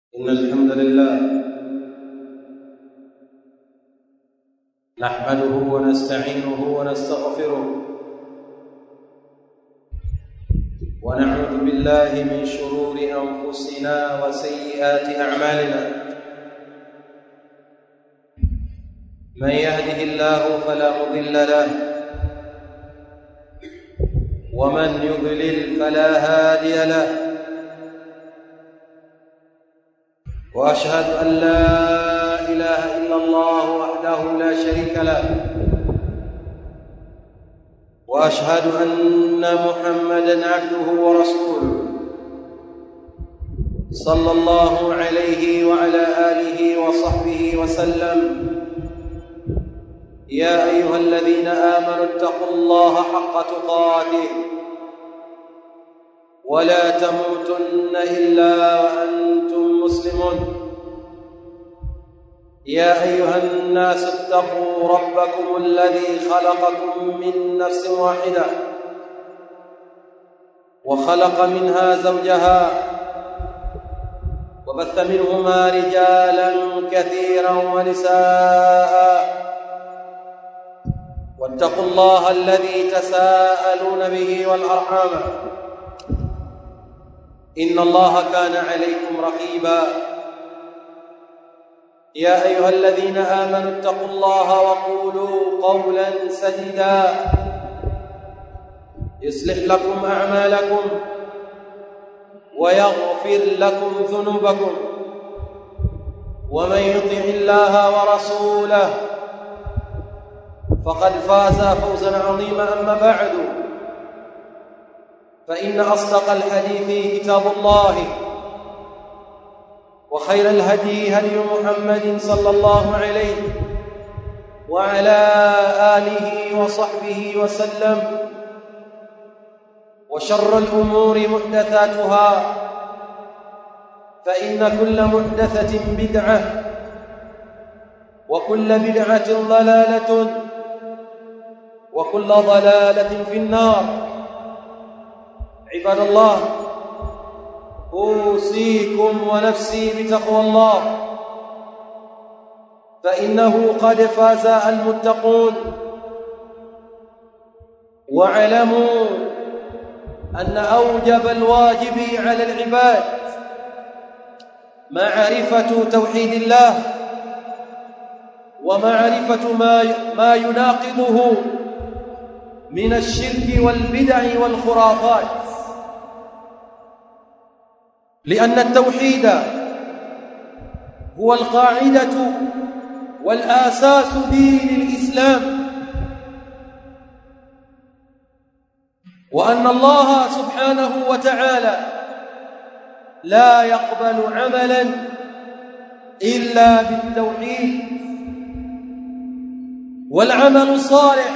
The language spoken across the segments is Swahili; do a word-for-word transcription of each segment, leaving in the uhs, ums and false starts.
إن الحمد لله نحمده ونستعينه ونستغفره ونعوذ بالله من شرور أنفسنا وسيئات أعمالنا. من يهده الله فلا مضل له ومن يضلل فلا هادي له، وأشهد أن لا إله إلا الله وحده لا شريك له، وأشهد أن محمدًا عبده ورسوله صلى الله عليه وعلى آله وصحبه وسلم. يا أيها الذين آمنوا اتقوا الله حق تقاته ولا تموتن إلا وأنتم مسلمون. يا أيها الناس اتقوا ربكم الذي خلقكم من نفس واحدة وخلق منها زوجها وبث منهما رجالا كثيرا ونساء، واتقوا الله الذي تساءلون به والأرحام إن الله كان عليكم رقيبا. يا أيها الذين آمنوا اتقوا الله وقولوا قولا سديدا يصلح لكم أعمالكم ويغفر لكم ذنوبكم، ومن يطع الله ورسوله فقد فاز فوزا عظيما. أما بعد، فإن أصدق الحديث كتاب الله، وخير الهدي هدي محمد صلى الله عليه وعلى آله وصحبه وسلم، وشر الأمور محدثاتها، فإن كل محدثة بدعة وكل بدعة ضلالة وكل ضلالة في النار. عباد الله، أوصيكم ونفسي بتقوى الله، فإنه قد فاز المتقون. واعلموا أن أوجب الواجب على العباد معرفة توحيد الله ومعرفة ما ما يناقضه من الشرك والبدع والخرافات، لأن التوحيد هو القاعدة والآساس دين الإسلام، وأن الله سبحانه وتعالى لا يقبل عملا إلا بالتوحيد، والعمل الصالح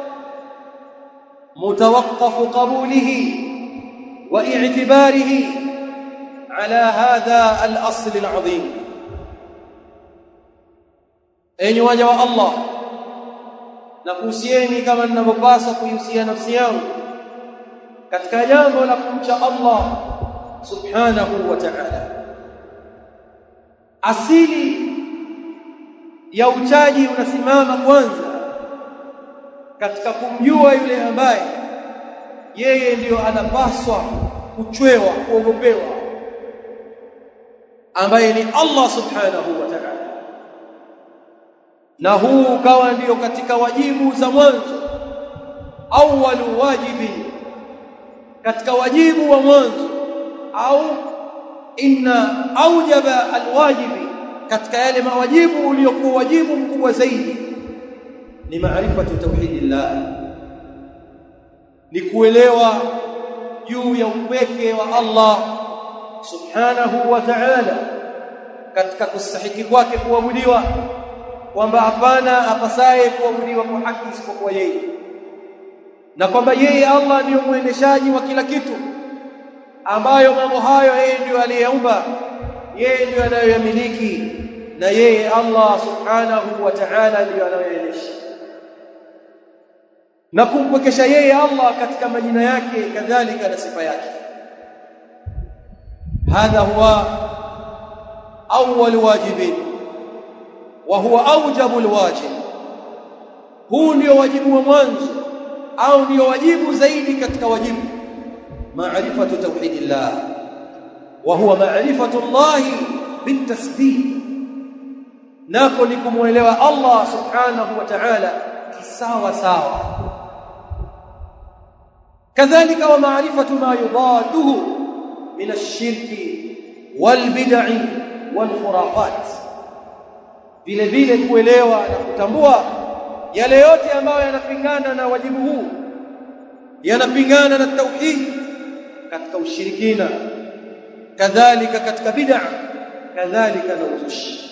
متوقف قبوله واعتباره على هذا الأصل العظيم. Enyi waja wa Allah, nakuhusieni kama ninavyopaswa kuihusia nafsi yangu katika jambo la kumcha Allah subhanahu wa ta'ala. Asili ya uchaji unasimama kwanza katika kumjua yule ambaye yeye ndiyo anapaswa kuchwewa, kuogopewa, ambaye ni Allah subhanahu wa ta'ala. Na huu kawa ndio katika wajibu za mwanzo, awwalu wajibi, katika wajibu wa mwanzo, au inna aujaba alwajibi, katika yale mawajibu uliokuwa wajibu mkubwa zaidi ni maarifatu tauhidillah, ni kuelewa juu ya upweke wa Allah subhanahu wa ta'ala katika kustahiki kwake kuabudiwa, kwamba hapana apasaye kuabudiwa kwa haki isipokuwa yeye, na kwamba yeye Allah ndiyo muendeshaji wa kila kitu, ambayo mambo hayo yeye ndiyo aliyeumba, yeye ndiyo anayoyamiliki, na yeye Allah subhanahu wa ta'ala ndiyo anayoendesha, na kumpwekesha yeye Allah katika majina yake kadhalika na sifa yake. Hadha huwa awwal wajibin wa huwa awjabu alwajib, huu ndio wajibu wa mwanzo au ndio wajibu zaidi katika wajibu, ma'rifatu tauhidillah wa huwa ma'rifatu Allah bitasbih, nako ni kumuelewa Allah subhanahu wa ta'ala kisawa sawa. kadhalika wa ma'rifatu ma yudaduhu min ash-shirki wal bid'i wal khurafat, vile vile kuelewa na kutambua yale yote ambayo yanapingana na wajibu huu, yanapingana na tauhid katika ushirikina, kadhalika katika bid'a, kadhalika na uzushi.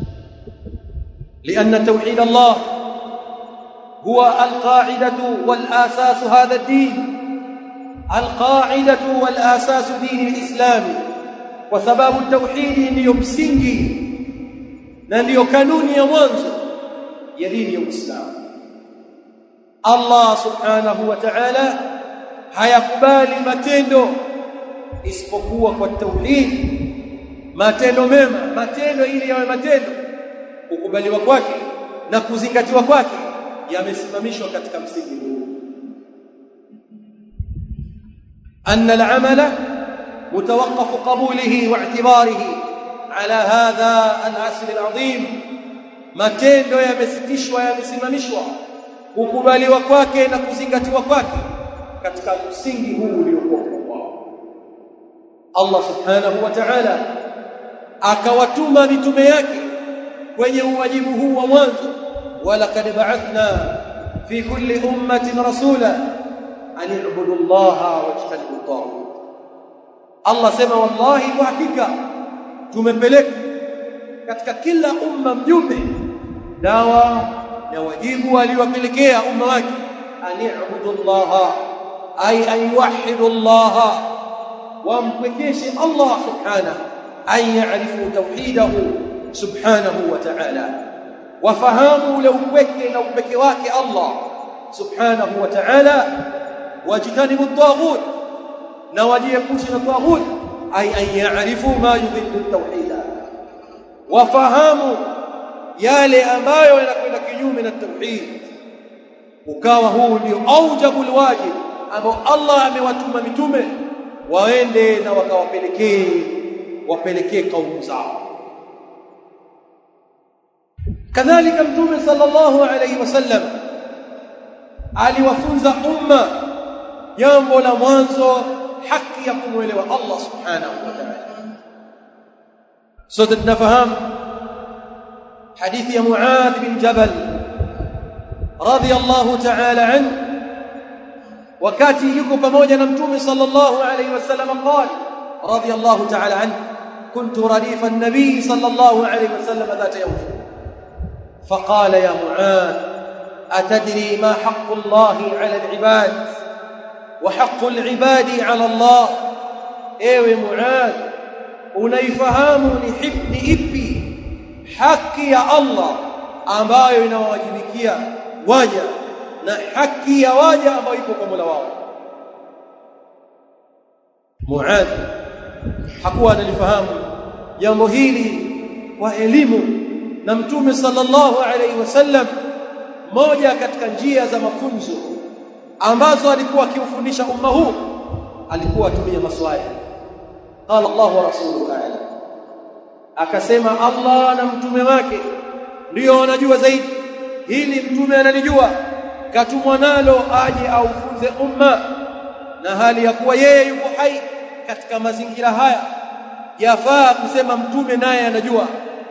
لأن توحيد الله هو القاعدة والأساس هذا الدين، القاعدة والأساس دين الإسلام، وسبب التوحيد ndio msingi na ndio kanuni ya mwanzo ya dini ya Uislamu. Allah subhanahu wa ta'ala hayakubali matendo isipokuwa kwa tauhid, matendo mema, matendo ili yawe matendo, kukubaliwa kwake na kuzingatiwa kwake yamesimamishwa katika msingi huu. أن العمل متوقف قبوله واعتباره على هذا الأصل العظيم، matendo yamesitishwa, yamesimamishwa kukubaliwa kwake na kuzingatiwa kwake katika msingi huu uliokuwa kwao. Allah subhanahu wa ta'ala akawatuma mitume yake kwenye uwajibu huu wa mwanzo, walaqad ba'athna fi kulli ummatin rasula an i'budu Allaha wajtanibu at-taghut. Allah sema wallahi, kwa hakika tumepeleka katika kila umma mjumbe, dawa na wajibu aliowapelekea umma wake, an i'budu Allaha ay an yuwahhidu Allaha, wampwekeshe Allah subhanahu, an ya'rifu tauhidahu subhanahu wa ta'ala, wafahamu ule upweke na upeke wake Allah subhanahu wa ta'ala, wajtanibu at-taghut, na wajiepushe na taghut, ay an ya'rifu ma yudhillu at-tauhid, wafahamu yale ambayo yanakwenda kinyume na tauhid. Ukawa huu ndio aujabul wajib ambao Allah amewatuma mitume waende na wakawapelekee wapelekee kaumu zao. kadhalika mtume sallallahu alayhi wasallam aliwafunza umma jambo la mwanzo, haki ya kumwelewa Allah subhanahu wa ta'ala. sote tunafahamu hadithi ya Muadh bin Jabal radhiyallahu ta'ala anhu, wakati yuko pamoja na mtume sallallahu alayhi wasallam, qala radhiyallahu ta'ala anhu, kuntu radifa an-nabi sallallahu alayhi wasallam dhata yawm, فقال يا معاذ أتدري ما حق الله على العباد وحق العباد على الله؟ ewe Muadh, unaifahamu ni hibni ipi haki ya Allah ambayo inawajibikia waja na haki ya waja ambayo ipo kwa Mola wao? Muadh hakuwa analifahamu jambo hili kwa elimu, na mtume sallallahu alayhi wasallam, moja katika njia za mafunzo ambazo alikuwa akiufundisha umma huu, alikuwa atumia maswali. Qala Allah wa rasuluhu a'lam, akasema Allah na mtume wake ndio wanajua zaidi, hili mtume analijua, katumwa nalo aje aufunze umma, na hali ya kuwa yeye yuko hai katika mazingira haya, yafaa kusema mtume naye anajua.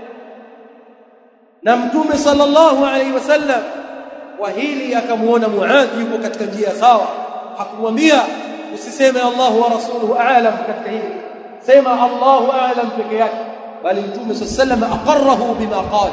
Na mtume sallallahu alaihi wasallam wa hili akamuona Muadh yuko katika njia sawa, hakumwambia usiseme Allah wa rasuluhu a'lam katika hili, sema Allahu a'lam peke yake, bali mtume sallallahu alaihi wasallam aqarrahu bima qala.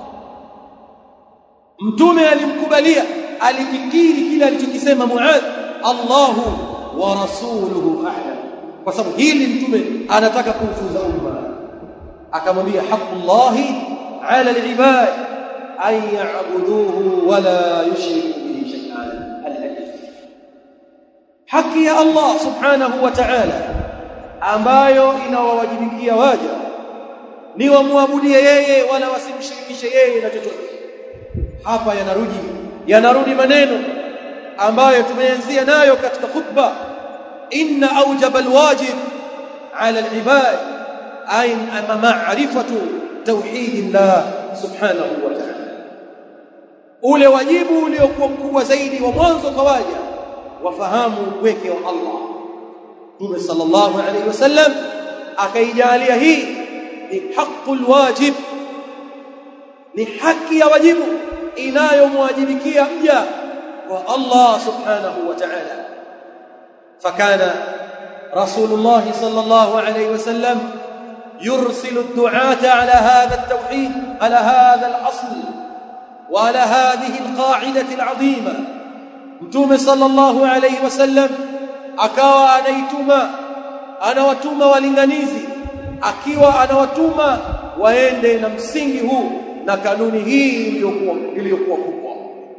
Mtume alimkubalia, alikiri kile alichokisema Muadh, Allahu wa rasuluhu a'lam, kwa sababu hili mtume anataka kufunza umma. Akamwambia haqqullahi على العباد أن يعبدوه ولا يشركوا به شيئا. الحديث haki ya Allah subhanahu wa ta'ala ambayo inawawajibikia waja ni wamwabudie yeye wala wasimshirikishe yeye na chochote. Hapa yanarudi yanarudi maneno ambayo tumeanzia nayo katika khutba, inna awjaba alwajib ala alibad ay ma'rifatu tauhidillah subhanahu wa ta'ala. Ule wajibu uliokuwa mkubwa zaidi wa mwanzo kwa waja wafahamu upweke wa Allah. Mtume sallallahu alayhi wasallam akaijalia hii ni haqqul wajib, ni haki ya wajibu inayomwajibikia mja wa Allah subhanahu wa ta'ala. Fakana Rasulullah sallallahu alayhi wasallam يرسل الدعاة على هذا التوحيد على هذا الأصل وعلى هذه القاعدة العظيمة. متوم صلى الله عليه وسلم akawa anaituma anawatuma walinganizi, akiwa anawatuma waende na msingi huu na kanuni hii iliyokuwa iliyokuwa kubwa.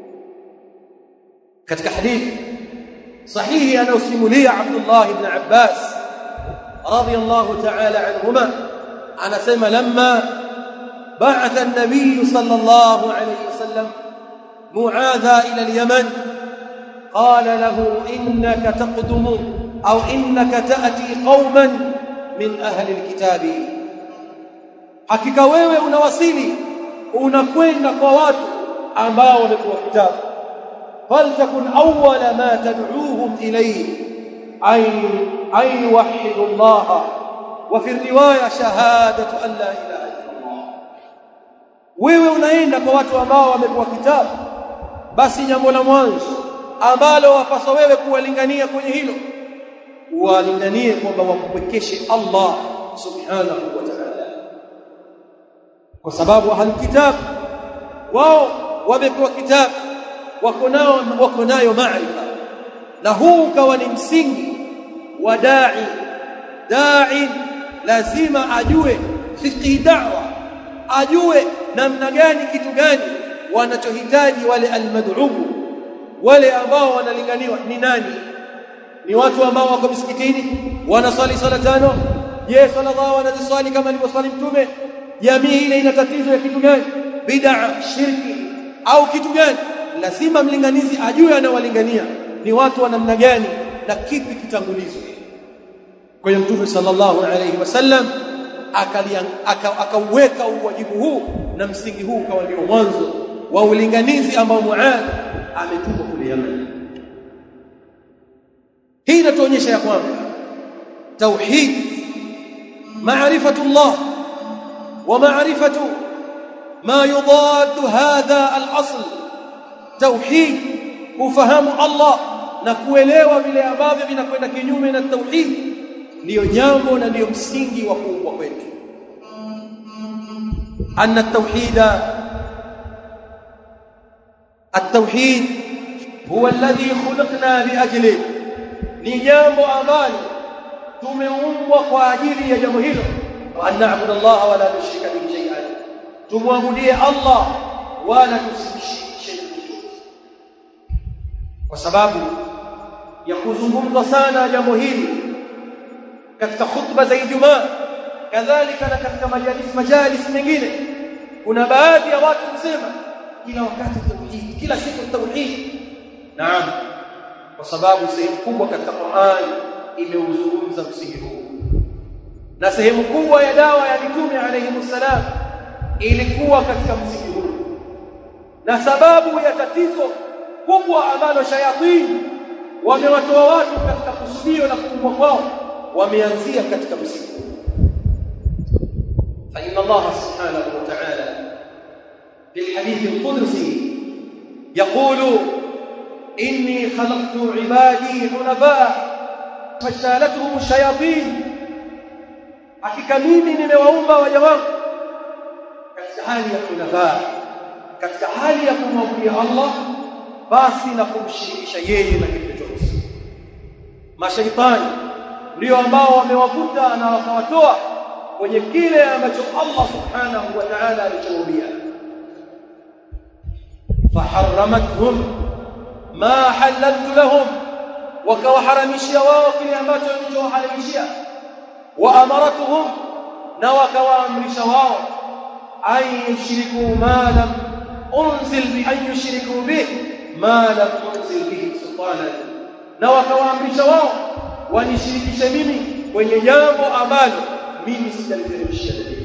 Katika hadithi sahihi anayosimulia Abdullah ibn Abbas radiyallahu ta'ala anhuma, anasema lamma ba'atha an-nabiy sallallahu alayhi wasallam Mu'adha ila al-Yaman qala lahu innaka taqdumu aw innaka ta'ti qauman min ahli al-kitab, hakika wewe unawasili unakwenda kwa watu ambao wamepewa kitabu, faltakun awwala ma tad'uuhum ilayhi ay ay yuwahhidu Allah wa fi riwaya shahadatu an la ilaha illa Allah. Wewe unaenda kwa watu ambao wamepewa kitabu, basi jambo la mwanzo ambalo wapaswa wewe kuwalingania kwenye hilo, walinganie kwamba wampwekeshe Allah subhanahu wa ta'ala, kwa sababu ahli kitab wao wamepewa kitabu, wako nao wako nayo maarifa, na huu kawa ni msingi wa dai. Dai lazima ajue fiqh da'wa, ajue namna gani, kitu gani wanachohitaji wale almad'u, wale ambao wanalinganiwa ni nani. Ni watu ambao wako msikitini wanaswali sala tano, je, sala zao wanaziswali kama alivyoswali Mtume? Jamii ile ina tatizo ya kitu gani? Bid'a, shirki au kitu gani? Lazima mlinganizi ajue anawalingania ni watu wa namna gani na kipi kitangulizwe. Kwa hiyo Mtume sallallahu alayhi wasallam akauweka uwajibu huu na msingi huu kawa ndio mwanzo wa ulinganizi ambao Muadh ametumwa kule Yemen. Hii inatuonyesha ya kwamba tauhid, ma'rifatullah wa ma'rifatu ma yudad hadha al-asl. Tauhid, kufahamu Allah na kuelewa vile ambavyo vinakwenda kinyume na tauhid, ndio jambo na ndio msingi wa kuumbwa kwetu. Anna at-tauhida at-tauhid huwa alladhi khuliqna li ajlihi, ni jambo ambalo tumeumbwa kwa ajili ya jambo hilo. Wa an na'budu Allah wa la nushrika bihi shay'an, tumwabudie Allah wala tusimshirikishe chochote. Kwa sababu ya kuzungumzwa sana jambo hili katika khutba za Ijumaa, kadhalika na katika majalis majalis mengine, kuna baadhi ya watu kusema kila wakati tauhid, kila siku tauhid. Naam, kwa sababu sehemu kubwa katika Qur'an imeuzungumza msingi huu, na sehemu kubwa ya dawa ya Mtume alayhi salam ilikuwa katika msingi huu, na sababu ya tatizo kubwa ambalo shayatini wamewatoa watu katika kusudio na kuumbwa kwao wameanzia katika msingi huu. Fa inna Allah subhanahu wa ta'ala fi hadith al-qudsi yaqulu inni khalaqtu ibadi hunafa fashalatuhum shayatin, hakika mimi nimewaumba waja wangu katika hali ya hunafa, katika hali ya kumwabudia Allah basi na kumshirikisha yeye na kitu chochote. Mashaitani ndio ambao wamewavuta na wakawatoa kwenye kile ambacho Allah subhanahu wa ta'ala alichowaambia, faharramathum ma halaltu lahum, wakawaharamishia wao kile ambacho nilichowaharamishia, wa amaratuhum, na wakawaamrisha wao ay yushriku ma lam unzil bi ay yushriku bi ma lam unzil bihi sultanan, na wakawaamrisha wao wanishirikishe mimi kwenye jambo ambalo mimi sijaliteremshia dalili.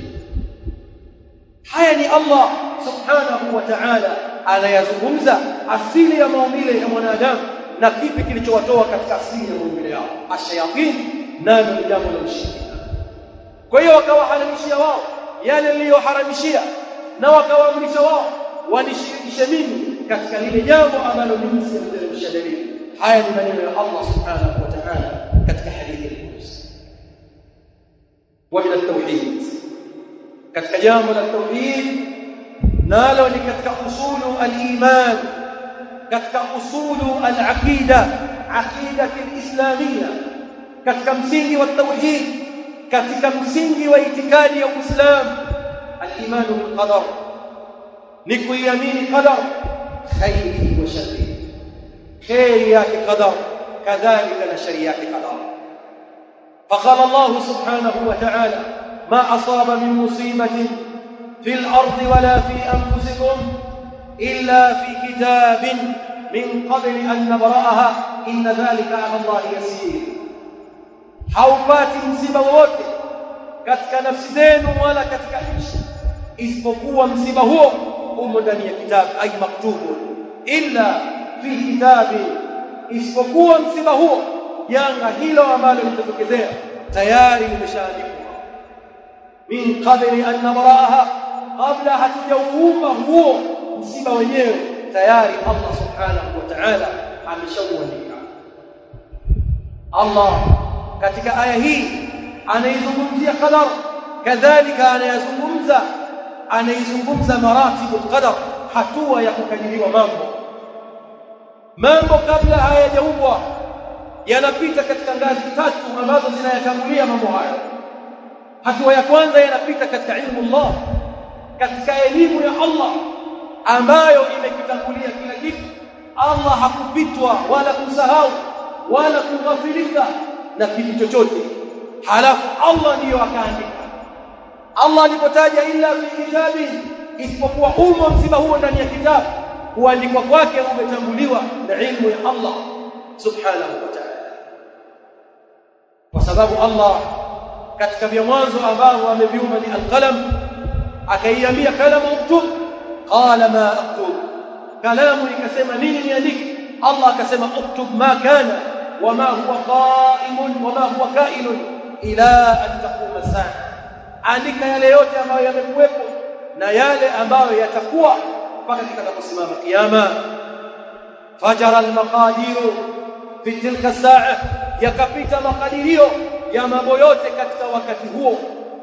Haya ni Allah subhanahu wa ta'ala anayazungumza asili ya maumbile ya mwanadamu na kipi kilichowatoa katika asili ya maumbile yao. Ashayatin nalo ni jambo la ushirikina. Kwa hiyo wakawaharamishia wao yale niliyoharamishia, na wakawaamrisha wao wanishirikishe mimi katika lile jambo ambalo mimi sijaliteremshia dalili. Haya ni maneno ya Allah subhanahu wa ta'ala katika hadithi al-Qudsi. Wa ila at-tauhid, katika jambo la tauhid nalo ni katika usulu al-iman, katika usulu al-aqida, aqida al-islamia, katika msingi wa tauhid, katika msingi wa itikadi ya Uislamu, al-iman bil qadar, ni kuamini qadar khairi wa sharri, khairi yake qadar kadhalika na shari yake qadar. فقال الله سبحانه وتعالى ما أصاب من مصيبة في الأرض ولا في أنفسكم إلا في كتاب من قبل أن نبرأها إن ذلك على الله يسير. haupati msiba wote katika nafsi zenu wala katika nchi isipokuwa msiba huo umo ndani ya kitabu, ay maktubu, illa fi kitabi, isipokuwa msiba huo, janga hilo ambalo litatokezea tayari limeshaandikwa, min qabli an nabraha, kabla hatujauumba huo msiba wenyewe tayari Allah subhanahu wa ta'ala ameshauandika. Allah katika aya hii anaizungumzia qadar, kadhalika anayazungumza anaizungumza maratibul qadar, hatua ya kukadiriwa mambo. Mambo kabla hayajaumbwa yanapita katika ngazi tatu ambazo zinayatangulia mambo haya. Hatua ya kwanza yanapita katika ilmu Allah, katika elimu ya Allah ambayo imekitangulia kila kitu. Allah hakupitwa wala kusahau wala kughafilika na kitu chochote, halafu Allah ndiyo akaandika. Allah alipotaja illa fi kitabi, isipokuwa umo msiba huo ndani ya kitabu, kuandikwa kwake umetanguliwa na ilmu ya Allah subhanahu wa ta'ala, kwa sababu Allah katika vya mwanzo ambao ameviumba ni al-qalam, akaiambia kalamu uktub, qala ma aktub, kalamu ikasema nini niandike, Allah akasema uktub ma kana wama huwa qa'imun wama huwa ka'inun ila an taquma as-sa'a, andika yale yote ambayo yamekuwepo na yale ambayo yatakuwa mpaka kitakaposimama kiyama. Fajara al-maqadiru fi tilka as-sa'a, yakapita makadirio ya mambo yote katika wakati huo.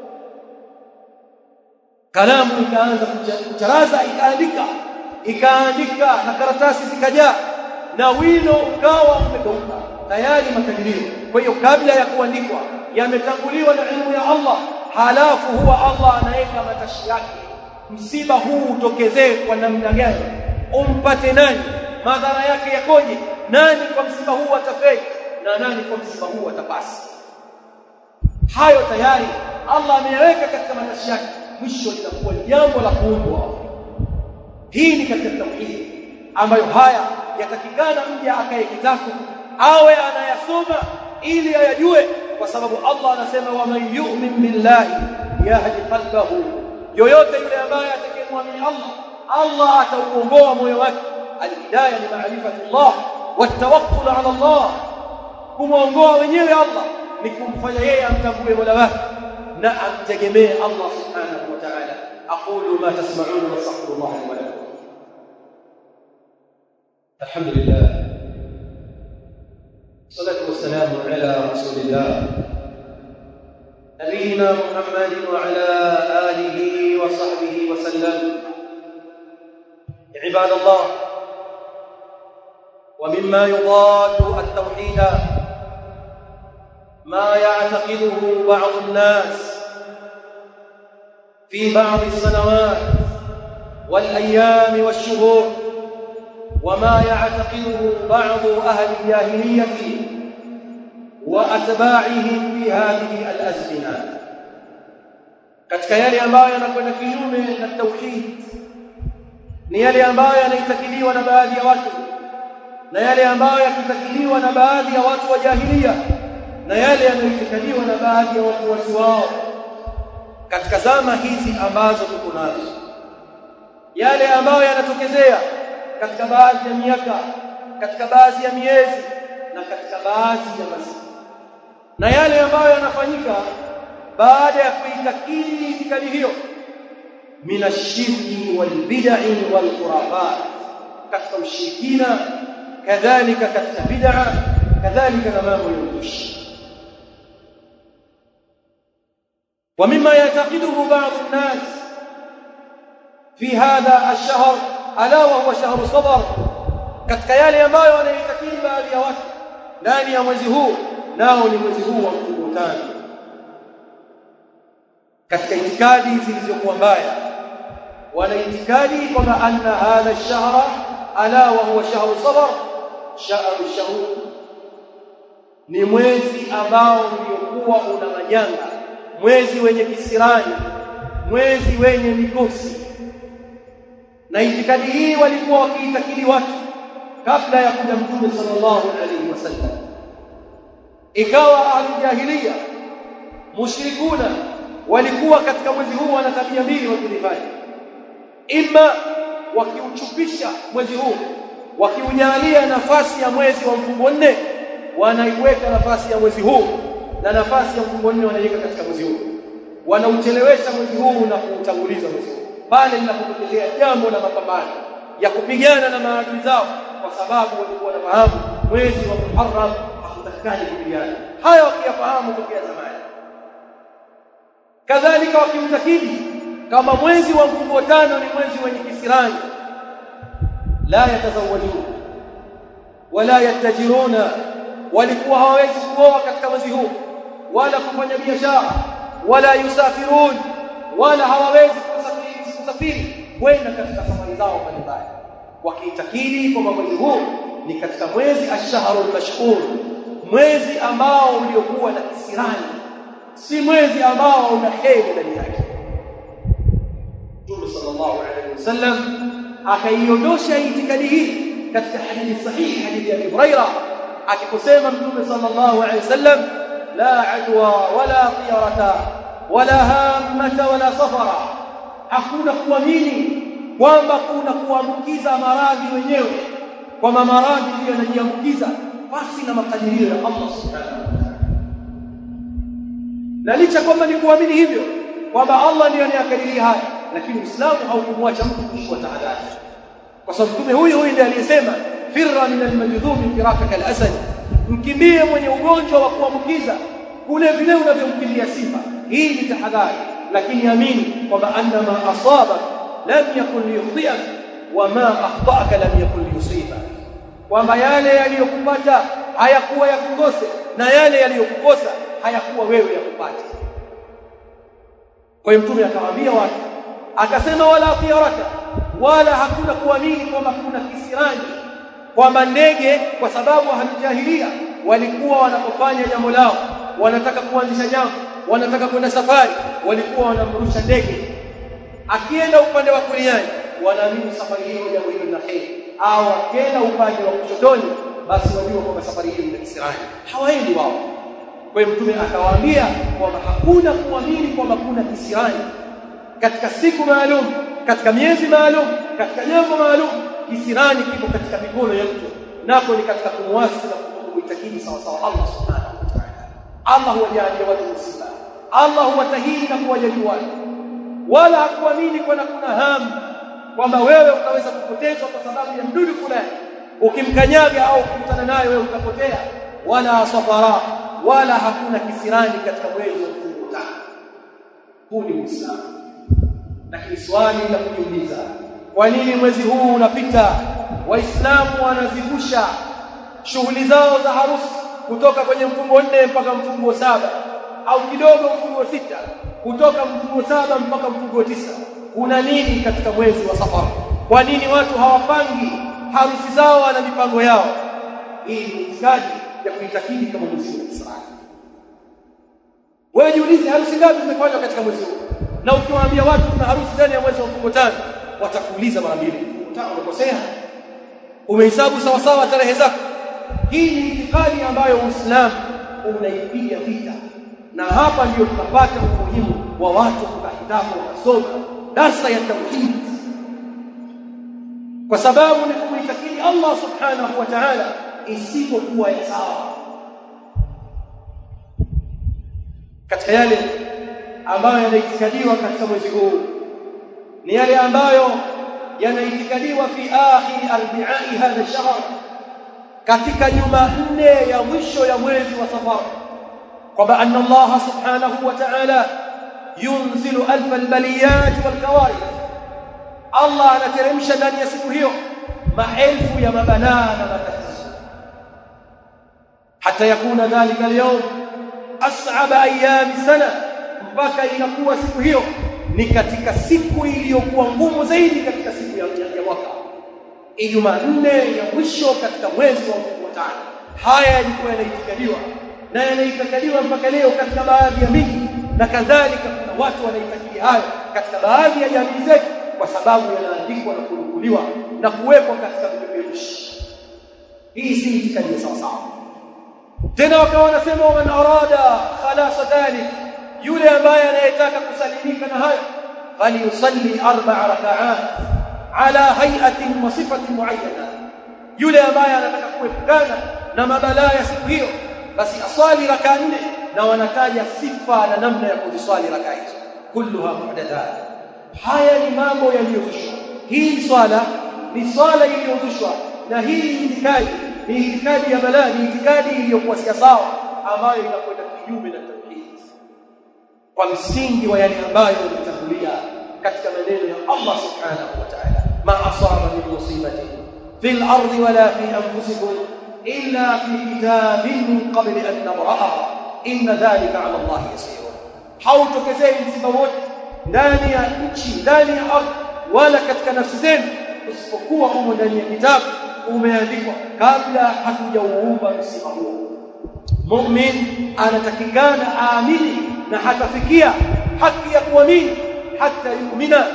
Kalamu ikaanza kucharaza, ikaandika ikaandika na karatasi zikajaa na wino ukawa umegeuka, tayari makadirio. Kwa hiyo kabla ya kuandikwa yametanguliwa na ilmu ya Allah, halafu huwa Allah anaweka matashi yake, msiba huu utokezee kwa namna gani, umpate nani, madhara yake yakoje, nani kwa msiba huu atafeli na nani kwa msiba huu atapasi. Hayo tayari Allah ameweka katika matashi yake, mwisho litakuwa jambo la kuumbwa. Hii ni katika tauhid ambayo haya yatakikana mja akae kitabu awe anayasoma ili ayajue, kwa sababu Allah anasema wa man yu'min billahi yahdi qalbahu, yoyote yule ambaye atakayemwamini Allah, Allah atauongoa moyo wake. Al-hidayah ni ma'rifatullah wa tawakkul ala Allah, kumuongoa wenyewe Allah ni kumfanya yeye amtambue Mola wake na amtegemee Allah subhanahu wa ta'ala. aqulu ma tasma'un wa astaghfirullah li wa lakum. Alhamdulillah, salatu wassalamu ala rasulillah nabiyina Muhammadin wa ala alihi wa sahbihi wa sallam. Ibadallah, wa mimma yudadu at-tawhid ما يعتقده بعض الناس في بعض السنوات والأيام والشهور، وما يعتقده بعض أهل الجاهلية وأتباعهم في هذه الأزمنة. katika yale ambayo yanakwenda kinyume na tauhid ni yale ambayo yanaitakiliwa na baadhi ya watu, na yale ambayo yakitakiliwa na baadhi ya watu wa jahiliya, na yale yanayotakiliwa na baadhi ya watu wasi wao katika zama hizi ambazo tuko nazo, yale ambayo yanatokezea katika baadhi ya miaka, katika baadhi ya miezi na katika baadhi ya masiku, na yale ambayo yanafanyika baada ya kuitakidi itikadi hiyo minashirki walbid'i walkhurafat, katika ushirikina, kadhalika katika bid'a, kadhalika na mambo ya uzushi. ومما يعتقده بعض الناس في هذا الشهر ألا وهو شهر صفر, katika yale ambayo wanaitakidi baadhi ya watu ndani ya mwezi huu, nao ni mwezi huu wa mfungo tano, katika itikadi zilizokuwa mbaya wanaitikadi kwamba anna hadha ash-shahra ala wa huwa shahru safar shahru shahur, ni mwezi ambao uliokuwa una majanga, mwezi wenye kisirani, mwezi wenye mikosi. Na itikadi hii walikuwa wakiitakidi watu kabla ya kuja Mtume sallallahu alaihi wasallam. Ikawa al-jahiliya mushrikuna walikuwa katika mwezi huu wana tabia mbili wakifanya, ima wakiuchupisha mwezi huu, wakiunyalia nafasi ya mwezi wa mfungo nne, wanaiweka nafasi ya mwezi huu na nafasi ya mfungo nne wanaiweka katika mwezi huu, wanauchelewesha mwezi huu na kuutanguliza mwezi huu pale linapotokezea jambo la mapambano ya kupigana na maadui zao, kwa sababu walikuwa wanafahamu mwezi wa Muharram hakutakikani kupigana. Haya wakiyafahamu tokea zamani. Kadhalika wakimtakidi kama mwezi wa mfungo tano ni mwezi wenye kisirani, la yatazawwajuna wala yatajiruna, walikuwa hawawezi kuoa katika mwezi huu wala kufanya biashara wala yusafirun, wala hawawezi kusafiri kusafiri kwenda katika safari zao mbalimbali, wakiitakidi kwamba mwezi huu ni katika mwezi ash-shahrul mashhur, mwezi ambao uliokuwa na kisirani, si mwezi ambao una heri ndani yake. Mtume sallallahu alaihi wasallam akaiondosha itikadi hii katika hadithi sahihi, hadithi ya Abu Hurairah, akiposema Mtume sallallahu alaihi wasallam la adwa wala tiyarata wala hamata wala safara, hakuna kuamini kwamba kuna kuambukiza maradhi wenyewe, kwamba maradhi ndio yanajiambukiza basi na makadirio ya Allah subhanahu wa ta'ala. Na licha kwamba ni kuamini hivyo kwamba Allah ndiye anayakadiria haya, lakini Uislamu haukumwacha mtu kuchukua tahadhari, kwa sababu Mtume huyu huyu ndiye aliyesema firra min al-majdhum firaka kal-asad, mkimbie mwenye ugonjwa wa kuambukiza kule vile unavyomkimbia sifa. Hii ni tahadhari, lakini amini kwamba anna ma asaba lam yakun liyukhti'ak wa ma akhta'aka lam yakun liyusibak, kwamba yale yaliyokupata hayakuwa yakukose na yale yaliyokukosa hayakuwa wewe yakupate. Kwa hiyo Mtume akawaambia watu, akasema wala tiyaraka, wala hakuna kuamini kwamba kuna kisirani, kwamba ndege, kwa sababu halijahiliya walikuwa wanapofanya jambo lao, wanataka kuanzisha jambo, wanataka kwenda safari, walikuwa wanamrusha ndege akienda upande wa kuliani, wanaamini safari hiyo jambo hilo na heri, au akienda upande wa kushotoni basi wajua kwamba safari hiyo ni kisirani, hawaendi wao. Kwa hiyo Mtume akawaambia kwamba hakuna kuamini kwamba kuna kisirani katika siku maalum, katika miezi maalum, katika jambo maalum. Kisirani kipo katika mikono ya mtu, nako ni katika kumwasi na kuitakidi sawa sawa Allah subhanahu wa ta'ala. Allah huwajalia watu msiba, Allah huwatahini na kuwajalia watu, wala hakuamini kwamba kuna hamu kwamba wewe utaweza kupotezwa kwa sababu ya mdudu fulani, ukimkanyaga au ukikutana naye wewe utapotea, wala safara, wala hakuna kisirani katika mwezi wa mfungo tano. Huu ni Uislamu. Lakini swali la kujiuliza, kwa nini mwezi huu unapita waislamu wanazivusha shughuli zao za harusi kutoka kwenye mfungo nne mpaka mfungo saba, au kidogo mfungo sita, kutoka mfungo saba mpaka mfungo tisa? Kuna nini katika mwezi wa Safar? Kwa nini watu hawapangi harusi zao na mipango yao? Hii ni itikadi ya kuitakidi kama mwezi wa Israeli. Wewe jiulize, harusi ngapi zimefanywa katika mwezi huu? Na ukiwaambia watu kuna harusi ndani ya mwezi wa mfungo tano, watakuuliza mara mbili. Utaka umekosea? Umehesabu sawa sawa tarehe zako? Hii ni itikadi ambayo Uislamu unaipiga vita. Na hapa ndio tunapata umuhimu wa watu kukahitabu kusoma darasa ya tauhid. Kwa sababu ni kumtakiri Allah subhanahu wa ta'ala isipokuwa ya sawa. Katika yale ambayo yanaitikadiwa katika mwezi huu ni yale ambayo yanaitikadiwa fi akhir arba'i hadha shahr, katika juma nne ya mwisho ya mwezi wa Safar, kwamba anna Allah subhanahu wa ta'ala yunzilu alf albaliyat walkawarith, Allah anateremsha ndani ya siku hiyo maelfu ya mabalaa na matatizo, hata yakuna dhalika al-yawm as'ab ayyam sana, mpaka inakuwa siku hiyo ni katika siku iliyokuwa ngumu zaidi katika siku ya mwaka, Ijumaa nne ya mwisho katika mwezi wa tano. Haya yalikuwa yanaitikadiwa na yanaitikadiwa mpaka leo katika baadhi ya miji, na kadhalika kuna watu wanaitakidi hayo katika baadhi ya jamii zetu, kwa sababu yanaandikwa na kunukuliwa na kuwekwa katika vipeperushi. Hii si itikadi sawa sawa. Tena wakawa wanasema man arada khalas dhalik, yule ambaye anayetaka kusalimika na hayo, bali yusalli arba'a rak'at ala hay'atin wa sifatin muayyana, yule ambaye anataka kuepukana na mabalaa ya siku hiyo, basi aswali rak'a nne, na wanataja sifa na namna ya kuziswali rak'a hizo, kulluha muhdathat. Haya ni mambo yaliyozushwa. Hii swala ni swala iliyozushwa, na hii itikadi ni itikadi ya balaa, ni itikadi iliyokuwa sawa, ambayo inakwenda kinyume na tauhid, kwa msingi wa yale ambayo yametangulia katika maneno ya Allah subhanahu wa ta'ala, ma asaba min musibatin fil ardi wala fi anfusikum illa fi kitabin min qabli an nabraha inna dhalika 'ala Allah yasir. Hautokezei msiba wote ndani ya nchi, ndani ya ardhi, wala katika nafsi zenu, usipokuwa humo ndani ya kitabu umeandikwa kabla hatujauumba msiba huo. Mu'min anatakikana aamini na hatafikia haki ya kuamini hata yu'mina,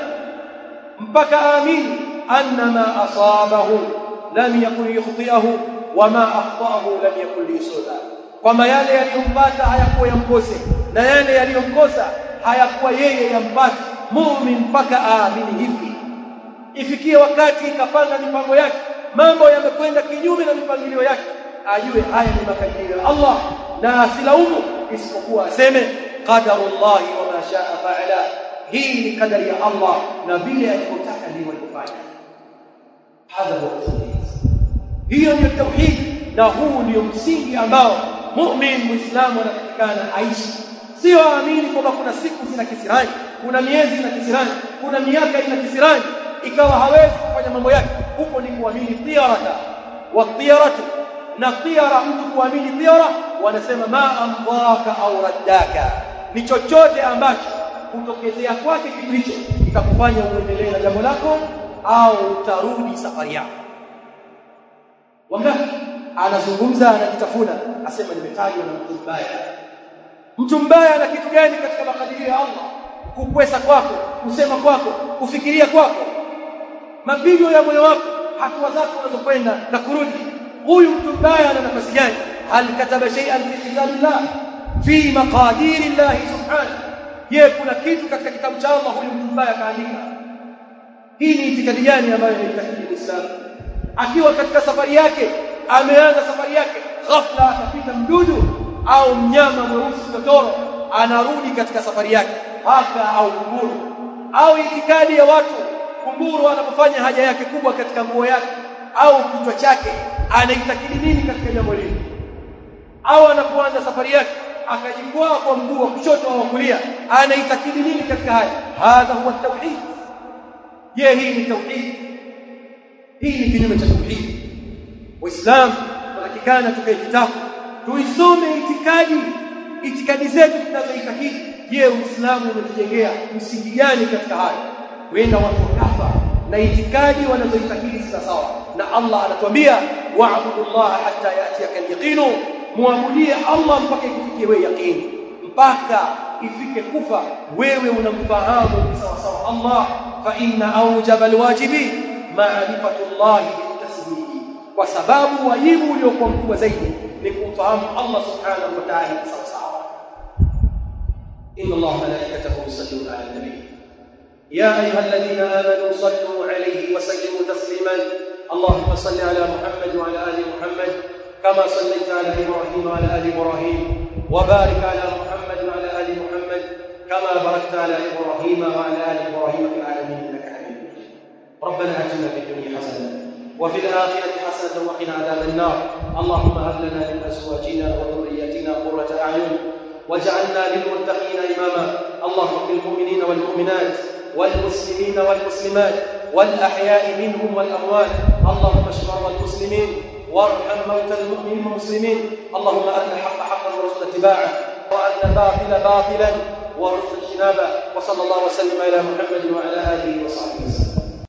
mpaka aamini anna ma asabahu lam yakun yukhti'ahu wa ma akhta'ahu lam yakun yusiba, kwamba yale yaliyompata hayakuwa yamkose na yale yaliyomkosa hayakuwa yeye yampata. Mu'min mpaka aamini hivi. Ifikie wakati ikapanga mipango yake, mambo yamekwenda kinyume na mipangilio yake, ajue haya ni makadirio ya Allah, na asilaumu, isipokuwa aseme qadarullah wa ma shaa fa'ala, hii ni kadari ya Allah na vile alivyotaka ndivyo alifanya. Hadha huwa tauhid. Hiyo ndio tauhid, na huu ndio msingi ambao mu'min muislamu anatakikana aishi. Sio aamini kwamba kuna siku zina kisirani, kuna miezi ina kisirani, kuna miaka ina kisirani, ikawa hawezi kufanya mambo yake. Huko ni kuamini tiyarata wa tiyaratu, na tiyara, mtu kuamini tiyara, wanasema ma amdaka au raddaka, ni chochote ambacho kutokezea kwake kitu hicho kitakufanya uendelee na jambo lako au utarudi safari yako. Wangapi anazungumza anajitafuna, asema nimetajwa na mtu mbaya. Mtu mbaya ana kitu gani katika makadirio ya Allah? Kukwesa kwako, kusema kwako, kufikiria kwako, mapigo ya moyo wako, hatua zako unazokwenda na kurudi. Huyu mtu mbaya ana nafasi gani? Hal kataba shay'an fi kitabillah, fi maqadirillah subhanahu, je, kuna kitu katika kitabu cha Allah huyu mtu mbaya kaandika? Hii ni itikadi gani ambayo inaitakidi Uislamu? Akiwa katika safari yake, ameanza safari yake, ghafla akapita mdudu au mnyama mweusi totoro, anarudi katika safari yake, haka au kunguru. Au itikadi ya watu, kunguru anapofanya haja yake kubwa katika nguo yake au kichwa chake, anaitakidi nini katika jambo hili? Au anapoanza safari yake akajikwaa kwa mguu wa kushoto au kulia, anaitakidi nini katika haya? Hadha huwa tauhid. Je, hii ni tauhid? Hii ni kinyume cha tauhid. Waislamu tunatakikana tukae kitabu, tuisome itikadi, itikadi zetu tunazoitakidi. Je, Uislamu unatujengea msingi gani katika haya? Wenda watu wakafa na itikadi wanazoitakidi sawa sawa, na Allah anatuambia wa'budullaha hatta ya'tiyaka al-yaqin, muabudie Allah mpaka ikufikie wewe yaqini, mpaka ifike kufa wewe unamfahamu sawa sawa Allah. Fa inna awjaba alwajibi ma'rifatu Allah bitasbihi, kwa sababu wajibu uliokuwa mkubwa zaidi ni kumfahamu Allah subhanahu wa ta'ala sawa sawa. Inna Allah malaikatahu yusalluna 'ala an-nabi ya ayyuhalladhina amanu sallu 'alayhi wa sallimu tasliman. Allahumma salli 'ala Muhammad wa 'ala ali Muhammad kama sallaita 'ala Ibrahim wa 'ala ali Ibrahim wa barik 'ala Muhammad wa 'ala ali Muhammad kama barakta 'ala Ibrahim wa 'ala ali Ibrahim fil 'alamin innaka Hamidum Majid. Rabbana atina fid dunya hasanatan wa fil akhirati hasanatan wa qina 'adhaban nar. Allahumma hab lana min azwajina wa dhurriyyatina qurrata a'yun waj'alna lil muttaqina imama. Allahumma fil mu'minina wal mu'minat wal muslimina wal muslimat wal ahya'i minhum wal amwat. Allahumma اشف مرضى المسلمين وارحم موتى المؤمنين والمسلمين. اللهم أرنا الحق حقا وارزقنا اتباعه وأرنا الباطل باطلا وارزقنا اجتنابه. وصلى الله وسلم على محمد وعلى آله